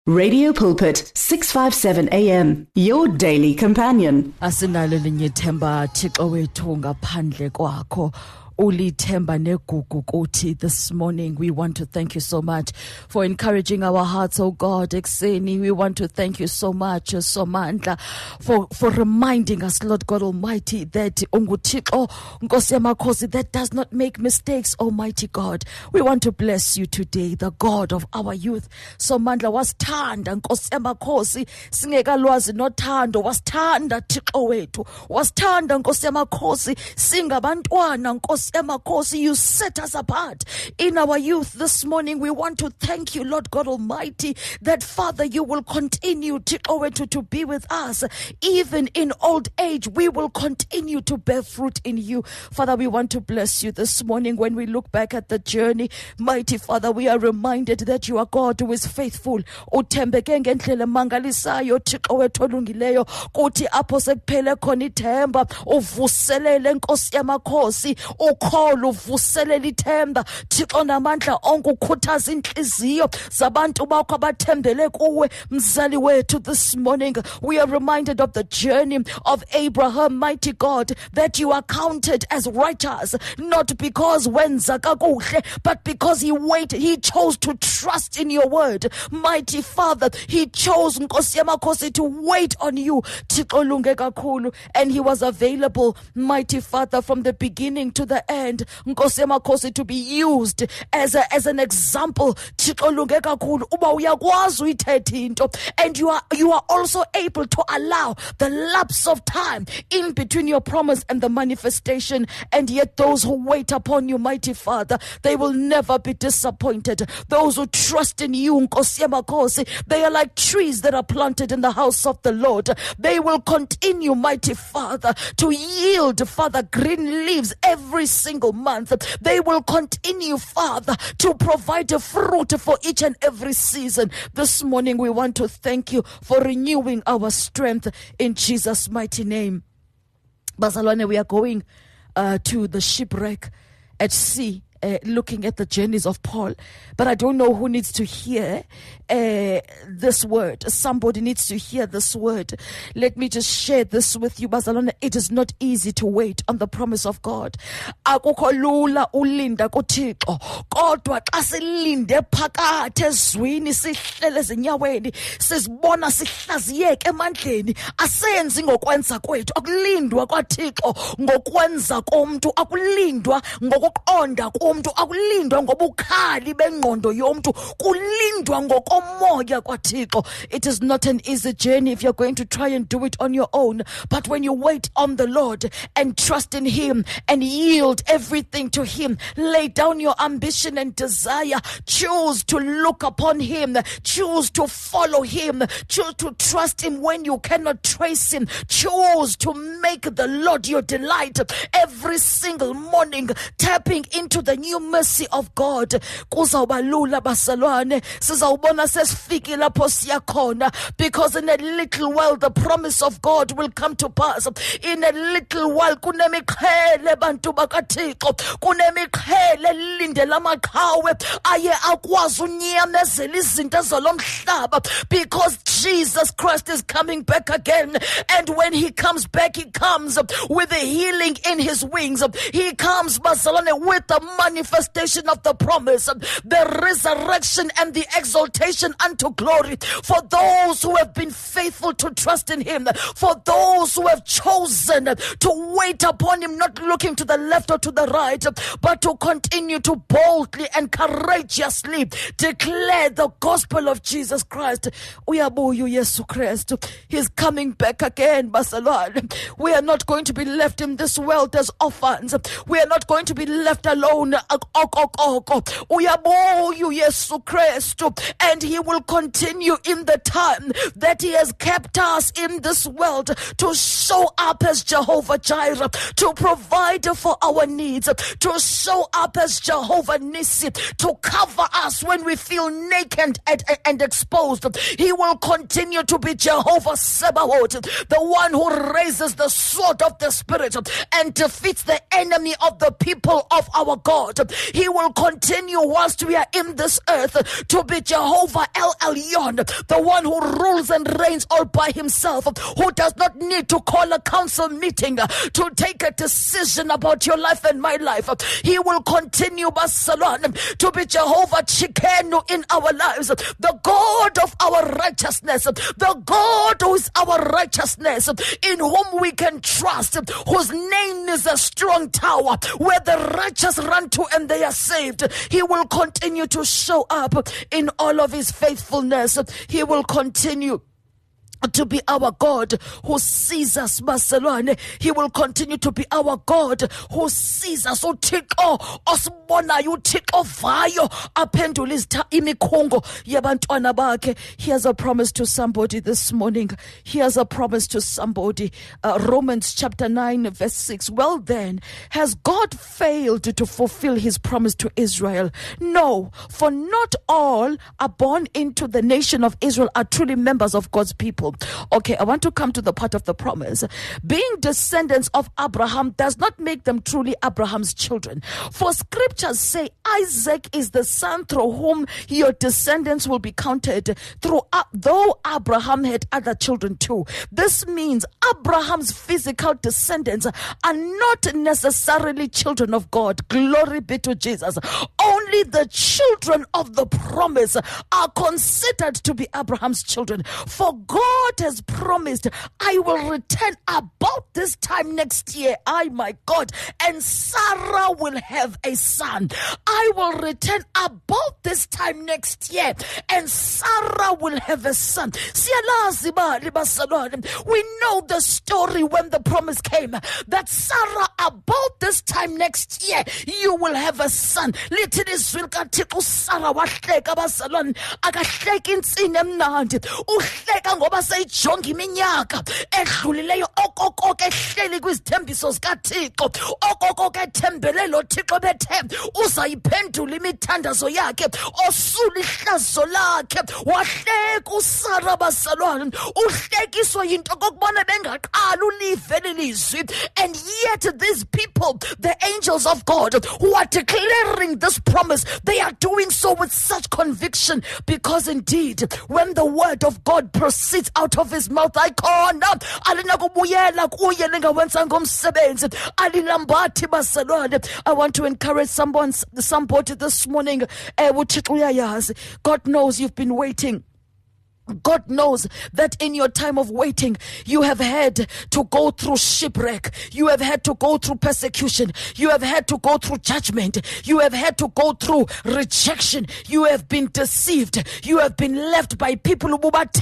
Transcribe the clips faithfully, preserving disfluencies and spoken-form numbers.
Radio Pulpit, six fifty-seven A M, your daily companion. Asinalo linye themba Thixo wethu ngaphandle kwakho. Ulithemba negugu kothi. This morning we want to thank you so much for encouraging our hearts, oh God. Ekseni, we want to thank you so much, Somandla, for for reminding us, Lord God Almighty, that unguThixo Nkosi yamakhosi that does not make mistakes, Almighty God. We want to bless you today, the God of our youth. Somandla wasithanda Nkosi yamakhosi singekalwazi nothando, wasithanda Thixo wethu, wasithanda Nkosi yamakhosi singabantwana Nkosi yamakhosi. You set us apart in our youth. This morning we want to thank you, Lord God Almighty, that Father, you will continue to, to be with us even in old age. We will continue to bear fruit in you. Father, we want to bless you this morning. When we look back at the journey, mighty Father, we are reminded that you are God who is faithful. Uthembeke ngendlela mangalisayo Thixo wethu olungileyo, kuthi apho sekuphele khona ithemba uvuselele Nkosi yamakhosi, ukholo uvuselele ithemba Thixo namandla onke, ukhuthaza inhliziyo zabantu bakho abathembele kuwe mzali wethu. This morning we are reminded of the journey of Abraham, mighty God, that you are counted as righteous, not because wenza kakuhle, but because he waited, he chose to trust in your word. Mighty Father, he chose Nkosi yamakhosi to wait on you Thixo lunge kakhulu, and he was available, mighty Father, from the beginning to the end, Nkosi yamakhosi, to be used as a, as an example Thixo lunge kakhulu uba uyakwazi uyithethe into, and you are you are also able to allow the lapse of time in between your promise and the manifestation, and yet those who wait upon you, mighty Father, they will never be disappointed. Those who trust in you Nkosi yamakhosi, they are like trees that are planted in the house of the Lord. They will continue, mighty Father, to yield, Father, green leaves every single month. They will continue, Father, to provide a fruit for each and every season. This morning we want to thank you for renewing our strength in Jesus' mighty name. Bazalwane, we are going uh, to the shipwreck at sea, Uh, looking at the journeys of Paul, but I don't know who needs to hear uh, this word. Somebody needs to hear this word. Let me just share this with you, Bazalwane. It is not easy to wait on the promise of God. Akukho lula ulinda kuThixo, kodwa xa silinde phakathi ezwini, sihlele ezinyaweni, sizibona sihlaziyeke emandleni, asenzi ngokwenza kwethu. Akulindwa kwaThixo ngokwenza komuntu, akulindwa ngokuqonda komuntu, akulindwa ngobukhali bengqondo yomntu, kulindwa ngokomoya kwaThixo. It is not an easy journey if you're going to try and do it on your own, but when you wait on the Lord and trust in Him and yield everything to Him, lay down your ambition and desire, choose to look upon Him, choose to follow Him, choose to trust Him when you cannot trace Him, choose to make the Lord your delight every single morning, tapping into the new mercy of God. Kuzawuba lula basalwane, sizawubona sesifike lapho siyakhona, because in a little while the promise of God will come to pass. In a little while kunemiqhele bantu bakaThixo, kunemiqhele lindela amaqhawe aye akwazi unyamezela izinto zalomhlaba, because Jesus Christ is coming back again, and when He comes back, He comes with a healing in His wings. He comes, basalwane, with the manifestation of the promise, the resurrection and the exaltation unto glory for those who have been faithful to trust in Him, for those who have chosen to wait upon Him, not looking to the left or to the right, but to continue to boldly and courageously declare the gospel of Jesus Christ. Uyabuya uYesu Kristu. He's coming back again, Basalwane. We are not going to be left in this world as orphans. We are not going to be left alone. Uyabuya uYesu Kristu, and He will continue in the time that He has kept us in this world to show up as Jehovah Jireh, to provide for our needs, to show up as Jehovah Nissi, to cover us when we feel naked and, and exposed. He will continue to be Jehovah Sabaoth, the one who raises the sword of the Spirit and defeats the enemy of the people of our God. God. He will continue whilst we are in this earth to be Jehovah El Elyon, the one who rules and reigns all by himself, who does not need to call a council meeting to take a decision about your life and my life. He will continue, Barcelona, to be Jehovah Chikenu in our lives, the God of our righteousness, the God who is our righteousness, in whom we can trust, whose name is a strong tower where the righteous run to and they are saved. He will continue to show up in all of his faithfulness. He will continue to be our God who sees us, Barcelona. He will continue to be our God who sees us. uThixo osibonayo, uThixo vayo aphendula imikhungo yabantwana bakhe. He has a promise to somebody this morning. He has a promise to somebody. uh, Romans chapter nine verse six. Well then, has God failed to fulfill his promise to Israel? No, for not all are born into the nation of Israel are truly members of God's people. Okay, I want to come to the part of the promise. Being descendants of Abraham does not make them truly Abraham's children. For scriptures say Isaac is the son through whom your descendants will be counted, through uh, though Abraham had other children too. This means Abraham's physical descendants are not necessarily children of God. Glory be to Jesus. Only the children of the promise are considered to be Abraham's children. For God has promised, I will return about this time next year. I, my God, and Sarah will have a son. I will return about this time next year, and Sarah will have a son. We know the story when the promise came that Sarah, about this time next year, you will have a son. Little Israel kaThixo Sarah wahleka bazalwane, akahleki insini emnandi, uhleka ngoba seyijonga iminyaka edlulileyo, okokoko ehleli kwizithembiso zikaThixo, okokoko ethembele lo Thixo bethe uzayiphendula imithandazo yakhe, osula ihlazo lakhe. Wahleka uSarah bazalwane, uhlekiswa yinto kokubona bengaqala ulive lelizwi. And yet these people, the angels of God who are declaring this promise, they are doing so with such conviction, because indeed when the word of God proceeds out of his mouth, I khona alinakubuyela kuye lingawenza ngomsebenzi alilambathi bazalwane. I want to encourage someone, somebody this morning. eh, uThixo uyayazi. God knows you've been waiting. God knows that in your time of waiting, you have had to go through shipwreck. You have had to go through persecution. You have had to go through judgment. You have had to go through rejection. You have been deceived. You have been left by people.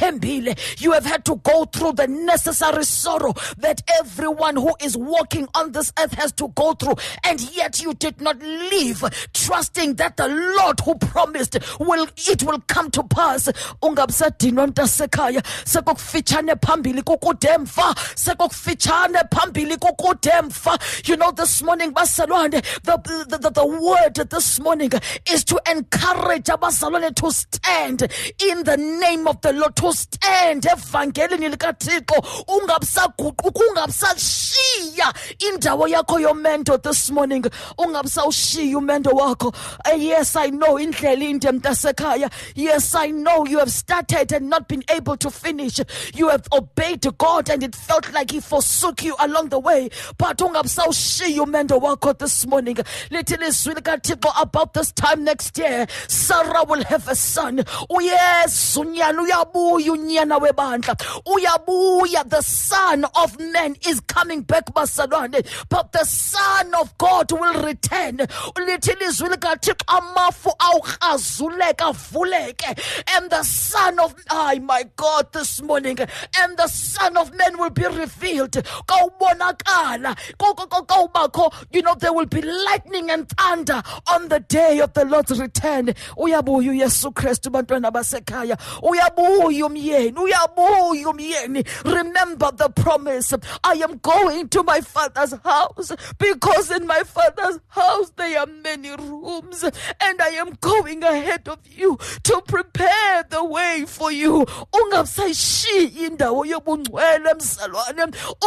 You have had to go through the necessary sorrow that everyone who is walking on this earth has to go through. And yet you did not leave, trusting that the Lord who promised will it will come to pass. Nontasekhaya sekufitshane phambili kukudemva, sekufitshane phambili kukudemva. You know, this morning bazalwane, the, the, the, the word this morning is to encourage abazalwane to stand in the name of the Lord, to stand evangelini likaThixo, ungabisaguquka, ungabisashiya indawo yakho yomendo this morning, ungabisawushiya umendo wakho. Yes, I know indlela inde mntasekhaya. Yes, I know you have started and not been able to finish. You have obeyed God and it felt like he forsook you along the way. But ungabisawushiya umendo wakho this morning. Little izwi likaThixo, about this time next year, Sarah will have a son. Yes, unyana uyabuya, unyana webandla uyabuya. The Son of Man is coming back, bazalwane, but the Son of God will return. Little izwi likaThixo, amafu awukhazuleka avuleke, and the Son of Oh my God, this morning, and the Son of Man will be revealed. You know, there will be lightning and thunder on the day of the Lord's return. Uyabuya Yesu Kristu bantwana basekhaya. Uyabuya umyeni, uyabuya umyeni. Remember the promise. I am going to my Father's house, because in my Father's house there are many rooms, and I am going ahead of you to prepare the way for you. you. Ungasayishi indawo yobungcwele mzalwane.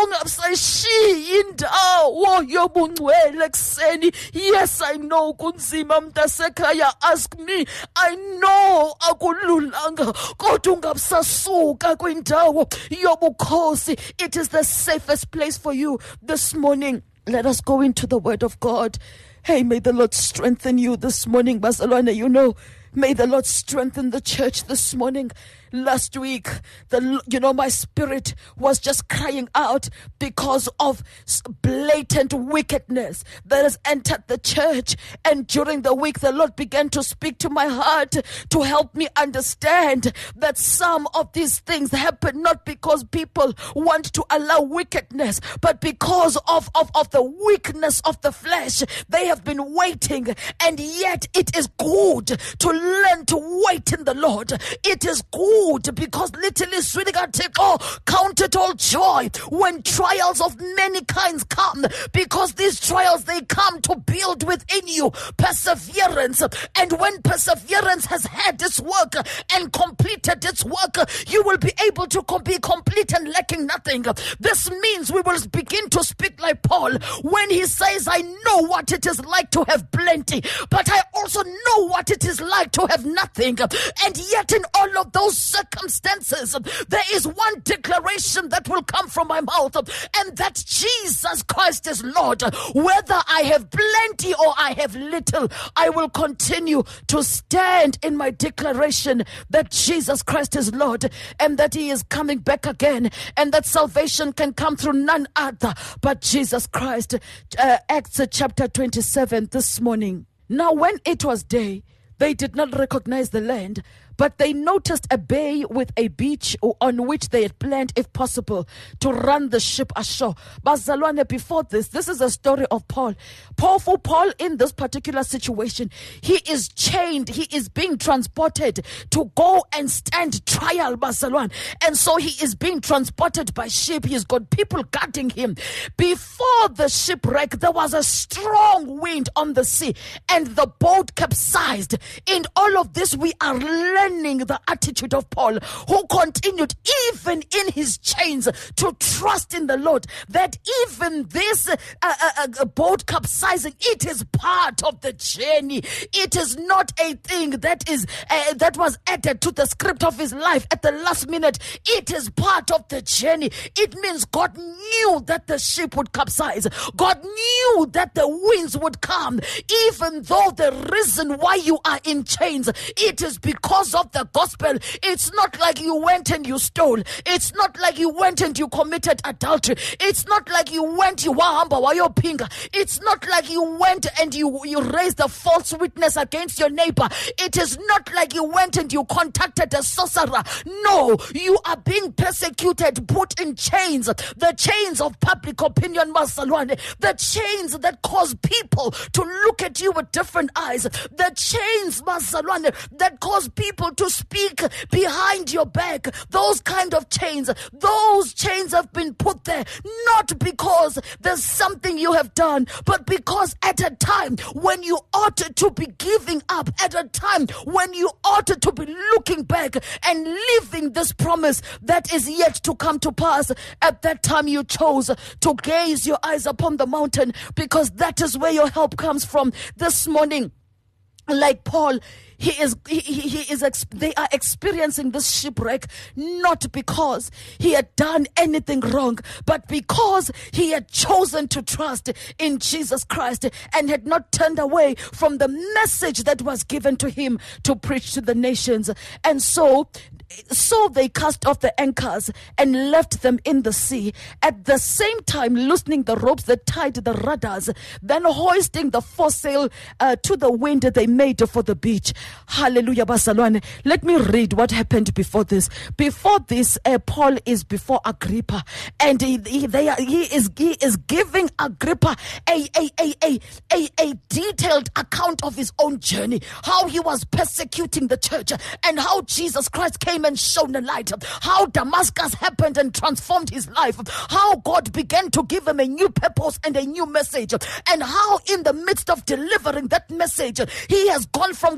Ungasayishi indawo yobungcwele kuseni. Yes, I know kunzima mntasekhaya. Ask me. I know akululanga. Kodwa ungabusasuka kwindawo yobukhosi. It is the safest place for you this morning. Let us go into the word of God. Hey, may the Lord strengthen you this morning, Bazalwane. You know, may the Lord strengthen the church this morning. Last week, the you know, my spirit was just crying out because of blatant wickedness that has entered the church. And during the week, the Lord began to speak to my heart to help me understand that some of these things happen not because people want to allow wickedness, but because of, of, of the weakness of the flesh. They have been waiting, and yet it is good to learn to wait in the Lord. It is good because literally sweetie God take oh count it all joy when trials of many kinds come, because these trials, they come to build within you perseverance. And when perseverance has had its work and completed its work, you will be able to be complete and lacking nothing. This means we will begin to speak like Paul when he says, I know what it is like to have plenty, but I also know what it is like to have nothing. And yet in all of those circumstances, there is one declaration that will come from my mouth, and that Jesus Christ is Lord. Whether I have plenty or I have little, I will continue to stand in my declaration that Jesus Christ is Lord, and that he is coming back again, and that salvation can come through none other but Jesus Christ. uh, Acts chapter twenty-seven this morning. Now when it was day, they did not recognize the land, but they noticed a bay with a beach on which they had planned, if possible, to run the ship ashore. Bazalwane, before this, this is a story of Paul. Paul, for Paul in this particular situation, he is chained, he is being transported to go and stand trial, Bazalwane. And so he is being transported by ship. He's got people guarding him. Before the shipwreck, there was a strong wind on the sea, and the boat capsized. In all of this, we are learning the attitude of Paul, who continued even in his chains to trust in the Lord, that even this uh, uh, uh, boat capsizing, it is part of the journey. It is not a thing that is uh, that was added to the script of his life at the last minute. It is part of the journey. It means God knew that the ship would capsize. God knew that the winds would come. Even though the reason why you are in chains, it is because of the gospel. It's not like you went and you stole. It's not like you went and you committed adultery. It's not like you went you wahamba wayopinga. It's not like you went and you you raised a false witness against your neighbor. It is not like you went and you contacted a sorcerer. No, you are being persecuted, put in chains, the chains of public opinion, Masalwane, the chains that cause people to look at you with different eyes, the chains, Masalwane, that cause people to speak behind your back. Those kind of chains, those chains have been put there not because there's something you have done, but because at a time when you ought to be giving up, at a time when you ought to be looking back and living this promise that is yet to come to pass, at that time you chose to gaze your eyes upon the mountain, because that is where your help comes from. This morning, like Paul, He is, he, he is, they are experiencing this shipwreck not because he had done anything wrong, but because he had chosen to trust in Jesus Christ and had not turned away from the message that was given to him to preach to the nations. And so, So they cast off the anchors and left them in the sea, at the same time loosening the ropes that tied the rudders. Then hoisting the foresail uh, to the wind, they made for the beach. Hallelujah, Bazalwane. Let me read what happened before this. Before this, uh, Paul is before Agrippa, and he, he, they are, he is he is giving Agrippa a a, a a a a detailed account of his own journey, how he was persecuting the church, and how Jesus Christ came and shone a light, how Damascus happened and transformed his life, how God began to give him a new purpose and a new message, and how in the midst of delivering that message, he has gone from court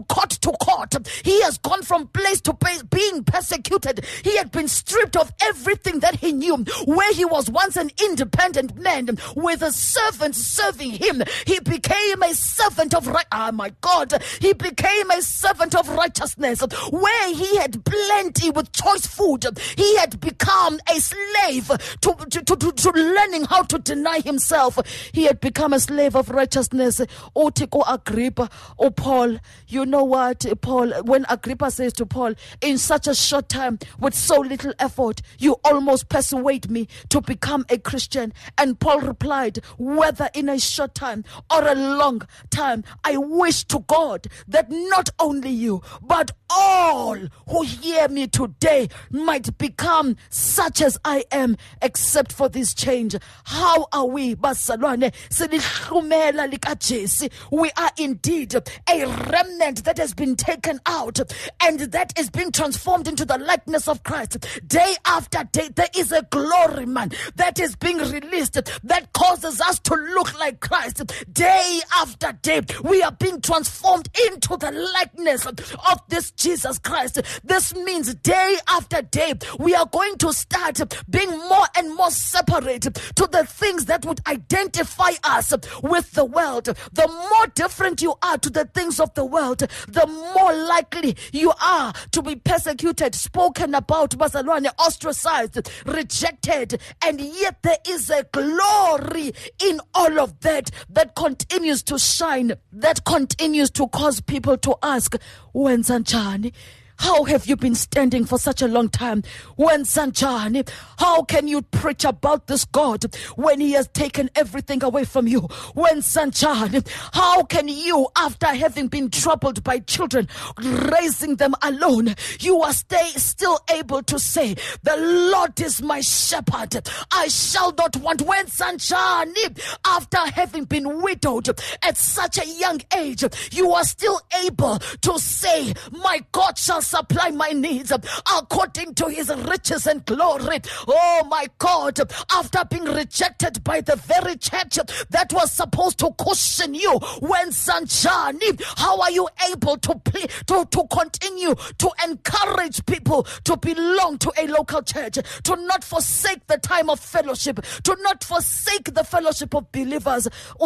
to court. He has gone from place to place being persecuted. He had been stripped of everything that he knew. Where he was once an independent man with a servant serving him, he became a servant of right. Ah, my God, he became a servant of righteousness. Where he had plenty with choice food, he had become a slave to, to, to, to, to learning how to deny himself. He had become a slave of righteousness. Otiko Agrippa, oh Paul, you know what, Paul, when Agrippa says to Paul, in such a short time, with so little effort, you almost persuade me to become a Christian. And Paul replied, whether in a short time or a long time, I wish to God that not only you, but all who hear me today might become such as I am, except for this change. How are we, Basalwane? We are indeed a remnant that has been taken out and that is being transformed into the likeness of Christ. Day after day, there is a glory, man, that is being released that causes us to look like Christ. Day after day, we are being transformed into the likeness of this Jesus Christ. This means day after day, we are going to start being more and more separated to the things that would identify us with the world. The more different you are to the things of the world, the more likely you are to be persecuted, spoken about, bazalwane, ostracized, rejected. And yet there is a glory in all of that that continues to shine, that continues to cause people to ask, when Sanchani? How have you been standing for such a long time? When Sanchani, how can you preach about this God when he has taken everything away from you? When Sanchani, how can you, after having been troubled by children, raising them alone, you are stay, still able to say, the Lord is my shepherd, I shall not want. When Sanchani, after having been widowed at such a young age, you are still able to say, my God shall supply my needs according to his riches and glory. Oh my God, after being rejected by the very church that was supposed to cushion you, when Sanchani, how are you able to play, to, to continue to encourage people to belong to a local church, to not forsake the time of fellowship, to not forsake the fellowship of believers? When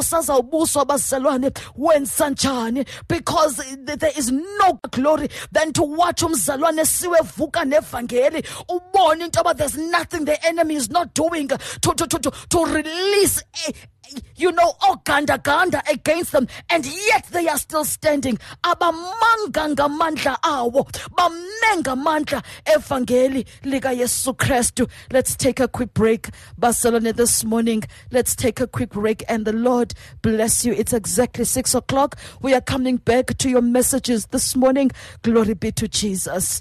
Sanchani, because there is no glory than to watch umzalwane siwe vuka nevangeli ubone into about there's nothing the enemy is not doing to to to to, to release a, you know, oh ganda ganda against them, and yet they are still standing. Abamanganga mandla awo, bamenga mandla evangeli lika Yesu Kristu. Let's take a quick break, Barcelona, this morning. Let's take a quick break, and the Lord bless you. It's exactly six o'clock. We are coming back to your messages this morning. Glory be to Jesus.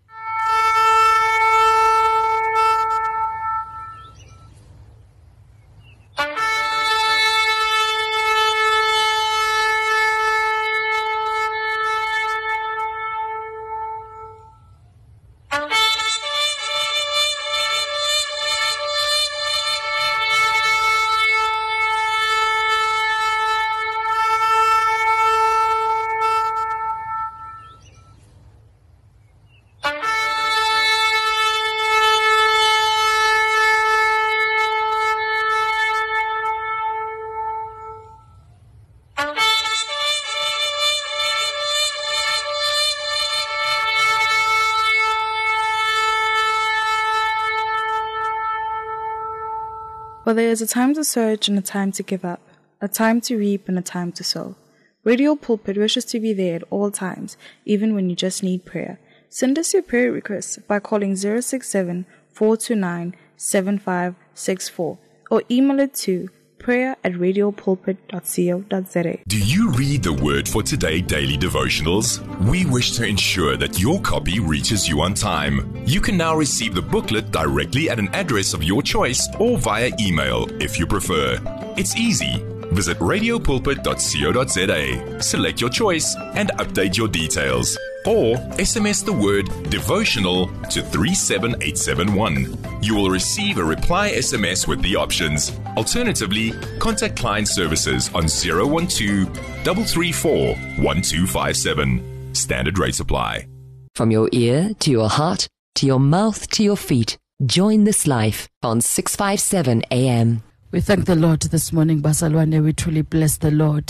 For there is a time to search and a time to give up, a time to reap and a time to sow. Radio Pulpit wishes to be there at all times, even when you just need prayer. Send us your prayer requests by calling zero six seven, four two nine, seven five six four or email it to prayer at radiopulpit dot co dot za. Do you read the Word for Today daily devotionals? We wish to ensure that your copy reaches you on time. You can now receive the booklet directly at an address of your choice or via email if you prefer. It's easy. Visit radiopulpit dot co dot za, select your choice and update your details. Or S M S the word devotional to three seven eight seven one. You will receive a reply S M S with the options. Alternatively, contact client services on zero one two, three three four, one two five seven. Standard rates apply. From your ear to your heart, to your mouth to your feet, join this life on six fifty-seven A M. We thank the Lord this morning, Bazalwane. We truly bless the Lord.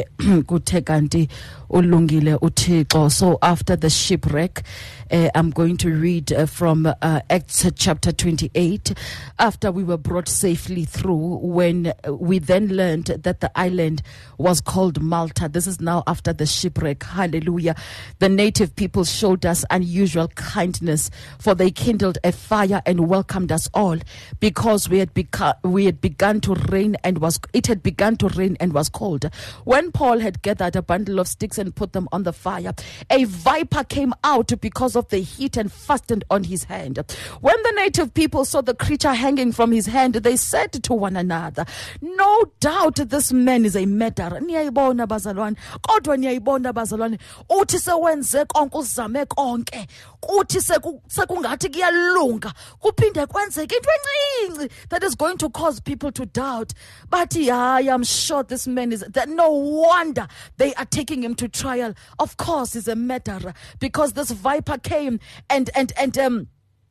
Kuthe kanti ulungile uThixo. So after the shipwreck, uh, I'm going to read uh, from uh, Acts chapter twenty-eight. After we were brought safely through, when we then learned that the island was called Malta. This is now after the shipwreck. Hallelujah. The native people showed us unusual kindness, for they kindled a fire and welcomed us all, because we had become we had begun to rain and was it had begun to rain and was cold. When Paul had gathered a bundle of sticks and put them on the fire, a viper came out because of the heat and fastened on his hand. When the native people saw the creature hanging from his hand, they said to one another, "No doubt this man is a murderer." Niyayibona bazalwane, kodwa niyayibona bazalwane, uthi sewenze konke uzame konke, uthi sekungathi kuyalunga, kuphinde kwenzeke into encinci that is going to cause people to doubt. But yeah, I am sure this man is that. No wonder they are taking him to trial. Of course, he's a murderer, because this viper came and and and um.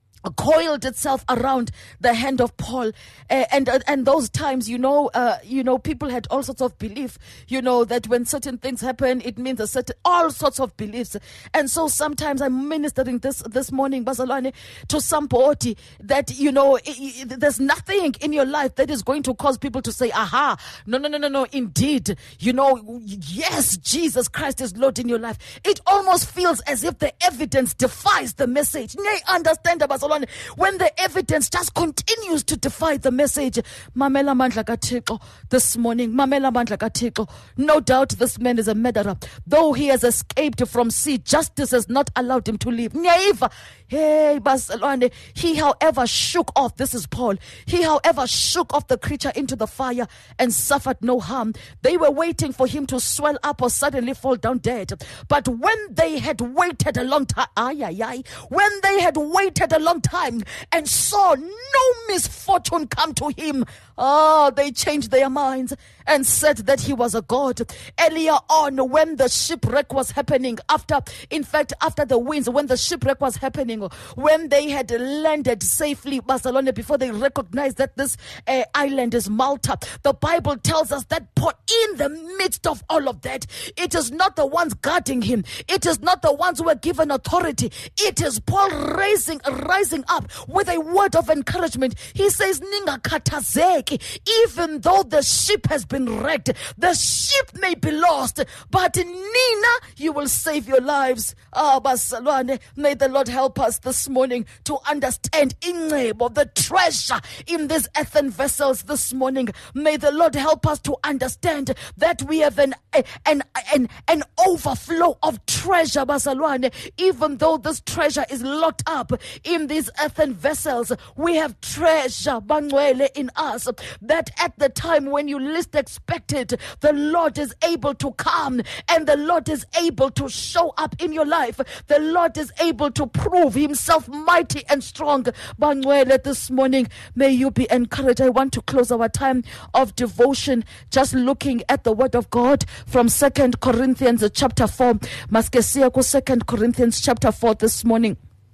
coiled itself around the hand of Paul, uh, and uh, and those times, you know, uh, you know, people had all sorts of belief, you know, that when certain things happen, it means a certain all sorts of beliefs. And so sometimes I'm ministering this this morning, Bazalwane, to somebody that, you know, I, I, there's nothing in your life that is going to cause people to say, "Aha, no, no, no, no, no, indeed, you know, yes, Jesus Christ is Lord in your life." It almost feels as if the evidence defies the message. Nay, understand, Bazalwane. When the evidence just continues to defy the message, Mamela mandla kaThixo this morning, Mamela mandla kaThixo. No doubt this man is a murderer. Though he has escaped from sea, justice has not allowed him to live. Nyaiva, hey, Bazalwane. He, however, shook off, this is Paul, he, however, shook off the creature into the fire and suffered no harm. They were waiting for him to swell up or suddenly fall down dead. But when they had waited a long time, ay, ay, ay, when they had waited a long time and saw no misfortune come to him, oh, they changed their minds and said that he was a god. Earlier on, when the shipwreck was happening, after, in fact, after the winds, when the shipwreck was happening, when they had landed safely, Barcelona, before they recognized that this uh, island is Malta, the Bible tells us that in the midst of all of that, it is not the ones guarding him, it is not the ones who were given authority, it is Paul raising, rising up with a word of encouragement. He says, "Ningakhathazeki, even though the ship has been wrecked, the ship may be lost, but Nina, you will save your lives." Ah, Bazalwane, may the Lord help us this morning to understand of the treasure in these earthen vessels this morning. May the Lord help us to understand that we have an an an, an overflow of treasure, Bazalwane. Even though this treasure is locked up in these earthen vessels, we have treasure, Bangwele, in us, that at the time when you least expect it, the Lord is able to come and the Lord is able to show up in your life. The Lord is able to prove himself mighty and strong. Bangwele, this morning, may you be encouraged. I want to close our time of devotion just looking at the word of God from Second Corinthians chapter four. Maskesiako Second Corinthians chapter four this morning.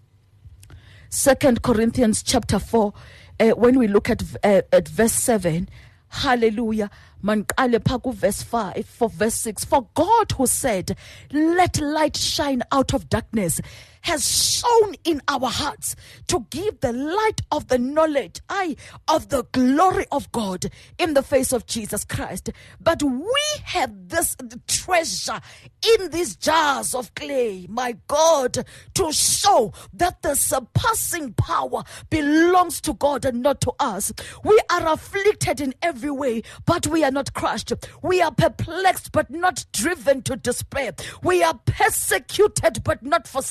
Second Corinthians chapter four, uh, when we look at uh, at verse seven, hallelujah. Mankale paku verse five, for verse six. For God, who said, "Let light shine out of darkness," has shone in our hearts to give the light of the knowledge, I, of the glory of God in the face of Jesus Christ. But we have this treasure in these jars of clay, my God, to show that the surpassing power belongs to God and not to us. We are afflicted in every way, but we are not crushed. We are perplexed, but not driven to despair. We are persecuted, but not forsaken.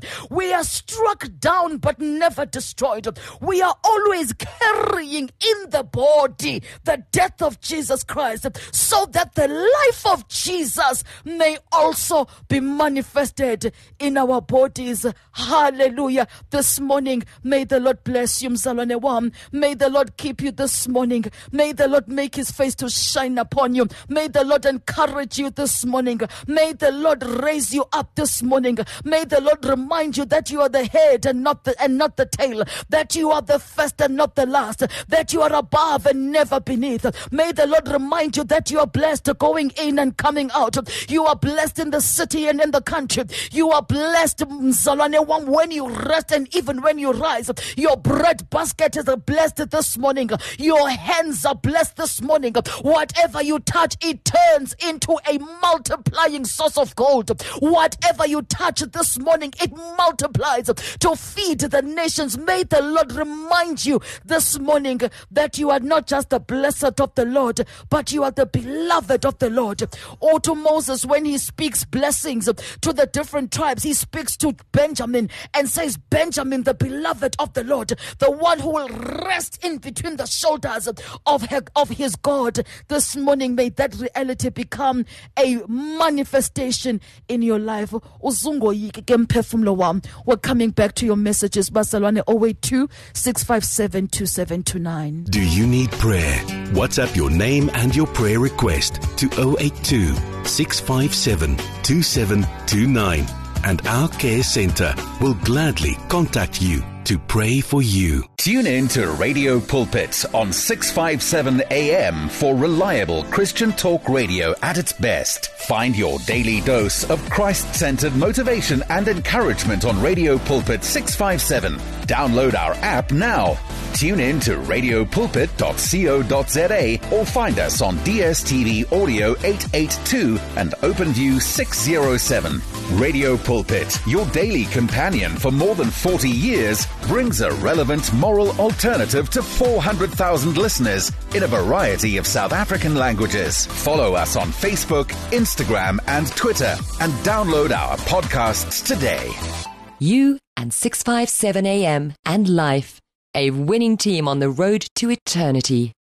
We are struck down but never destroyed. We are always carrying in the body the death of Jesus Christ, so that the life of Jesus may also be manifested in our bodies. Hallelujah. This morning, may the Lord bless you, mzalwane wam. May the Lord keep you this morning. May the Lord make his face to shine upon you. May the Lord encourage you this morning. May the Lord raise you up this morning. May the Lord remind you that you are the head and not the and not the tail, that you are the first and not the last, that you are above and never beneath. May the Lord remind you that you are blessed going in and coming out. You are blessed in the city and in the country. You are blessed, mzalwane wam, when you rest and even when you rise. Your bread basket is blessed this morning. Your hands are blessed this morning. Whatever you touch, it turns into a multiplying source of gold. Whatever you touch this morning, it multiplies to feed the nations. May the Lord remind you this morning that you are not just the blessed of the Lord, but you are the beloved of the Lord. Or to Moses, when he speaks blessings to the different tribes, he speaks to Benjamin and says, Benjamin, the beloved of the Lord, the one who will rest in between the shoulders of, her, of his God. This morning, may that reality become a manifestation in your life. We're coming back to your messages. Basalwane zero eight two, six five seven, two seven two nine. Do you need prayer? WhatsApp your name and your prayer request to zero eight two, six five seven, two seven two nine, and our care center will gladly contact you to pray for you. Tune in to Radio Pulpit on six fifty-seven A M for reliable Christian talk radio at its best. Find your daily dose of Christ-centered motivation and encouragement on Radio Pulpit six fifty-seven. Download our app now. Tune in to radio pulpit dot co dot za or find us on D S T V Audio eight eighty-two and OpenView six oh seven. Radio Pulpit, your daily companion for more than forty years, brings a relevant moral alternative to four hundred thousand listeners in a variety of South African languages. Follow us on Facebook, Instagram and Twitter and download our podcasts today. You and six fifty-seven A M and Life, a winning team on the road to eternity.